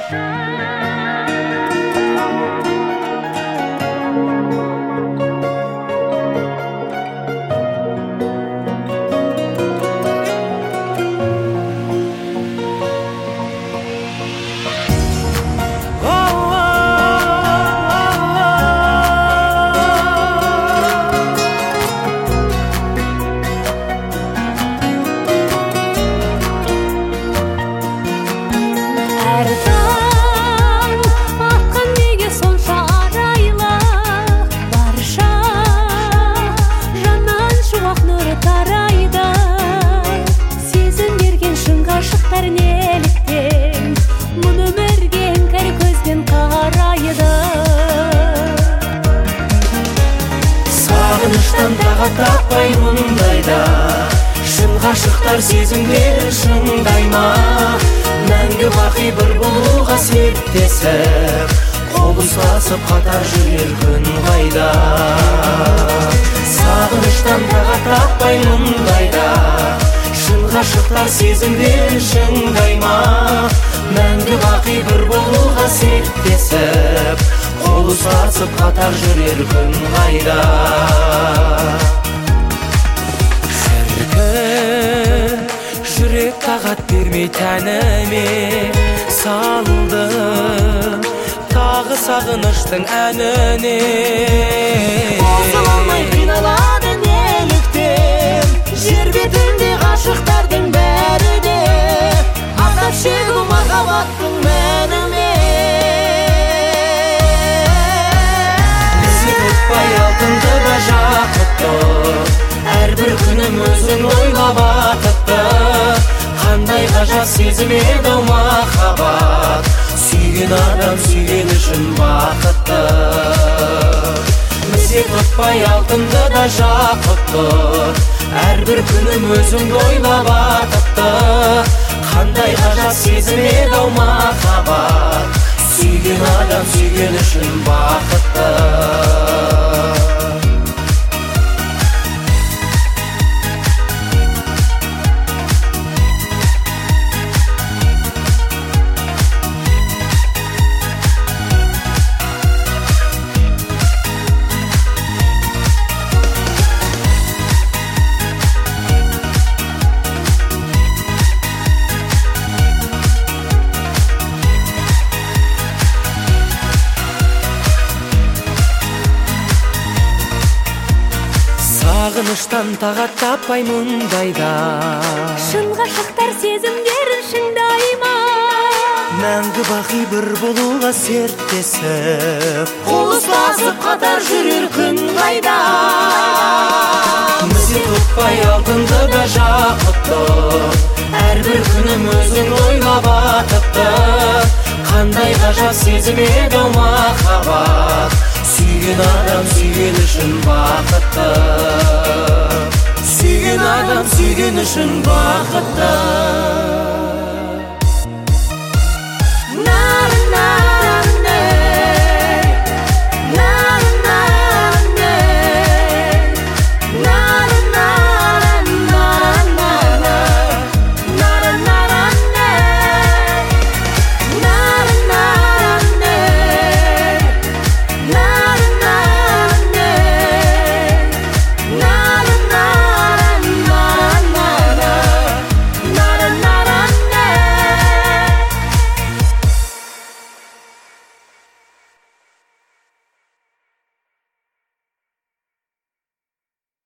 Таппай мұндайда шын ғашықтар сезімдері шыңдай ма? Мәңгі бақи бір болуға серттесіп, қол ұстасып қатар жүрер күн қайда? Сағыныштан тағат таппай мұндайда шын ғашықтар сезімдері шыңдай ма? Мәңгі бақи бір болуға серттесіп, қол ұстасып қатар жүрер күн қайда? Жүрек тағат бермей тәніме салды тағы сағыныштың әніне. Қосыламай қиналады неліктен жер бетінде ғашықтардың бәрі де атап шегу махаббаттың мәніме. Бізді тұтпай алтынды да жақұтты, әрбір күнім өзің ойлап атыпты. Қандай ғажап сезім еді махаббат, сүйген адам сүйген үшін бақытты. Мізе тұтпай алтынды да жақұтты, әрбір күнім өзіңді ойлап атыпты. Қандай ғажап сезім еді махаббат, сүйген адам сүйген үшін бақытты. Сағыныштан тағат таппай мұндайда шын ғашықтар сезімдерін шыңдай ма? Мәңгі бақи бір болуға серттесіп, қол ұстасып қатар жүрер күн қайда? Мізе тұтпай алтынды да жақұтты, әрбір күнім өзің ойлап атыпты. Қандай ғажап сезім еді махаббат, сүйген адам сүйген үшін бақытты. Сүйген адам сүйген үшін бақытты.